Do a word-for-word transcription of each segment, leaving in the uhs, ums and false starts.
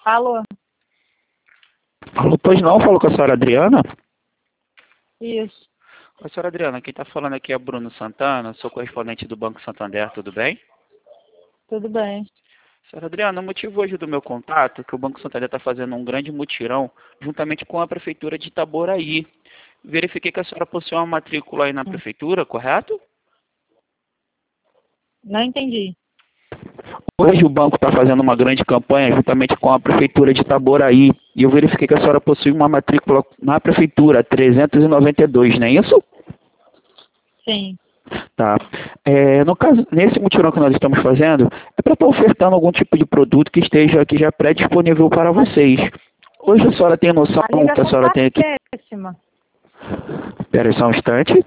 Alô? Alô, pois não, falou com a senhora Adriana? Isso, A senhora Adriana, quem está falando aqui é Bruno Santana, sou correspondente do Banco Santander, tudo bem? tudo bem. Senhora Adriana, o motivo hoje do meu contato é que o Banco Santander está fazendo um grande mutirão juntamente com a Prefeitura de Itaboraí. Verifiquei que a senhora possui uma matrícula aí na Hum. Prefeitura, correto? Não entendi. Hoje o banco está fazendo uma grande campanha juntamente com a Prefeitura de Itaboraí. E eu verifiquei que a senhora possui uma matrícula na Prefeitura, trezentos e noventa e dois, não é isso? Sim. Tá. É, no caso, nesse mutirão que nós estamos fazendo, é para estar ofertando algum tipo de produto que esteja aqui já pré-disponível para vocês. Hoje a senhora tem noção A que a ligação senhora tá tem aqui... péssima. Espera aí só um instante.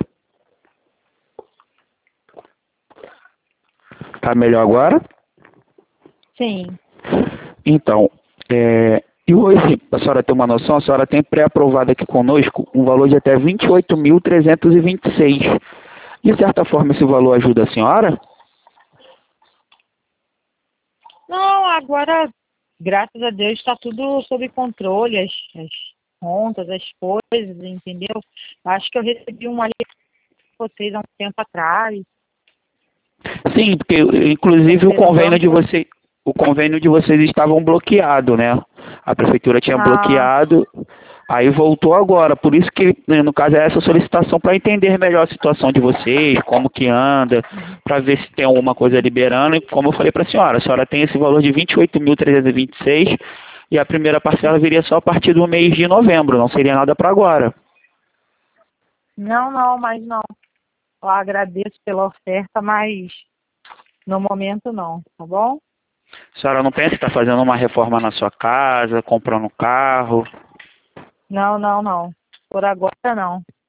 Tá melhor agora? Sim. Então, é, e hoje, a senhora tem uma noção, a senhora tem pré-aprovado aqui conosco um valor de até vinte e oito mil trezentos e vinte e seis. De certa forma, esse valor ajuda a senhora? Não, agora, graças a Deus, está tudo sob controle, as, as contas, as coisas, entendeu? Acho que eu recebi uma ligação de vocês há um tempo atrás. Sim, porque inclusive o Pelo convênio de banco. vocês, o convênio de vocês estavam bloqueado, né? A prefeitura tinha Ah, bloqueado, aí voltou agora. Por isso que, né, no caso, é essa solicitação para entender melhor a situação de vocês, como que anda, para ver se tem alguma coisa liberando. E como eu falei para a senhora, a senhora tem esse valor de vinte e oito mil trezentos e vinte e seis e a primeira parcela viria só a partir do mês de novembro, não seria nada para agora. não, não, mas não. Eu agradeço pela oferta, mas no momento não, tá bom? A senhora não pensa em estar fazendo uma reforma na sua casa, comprando um carro? Não, não, não. Por agora não.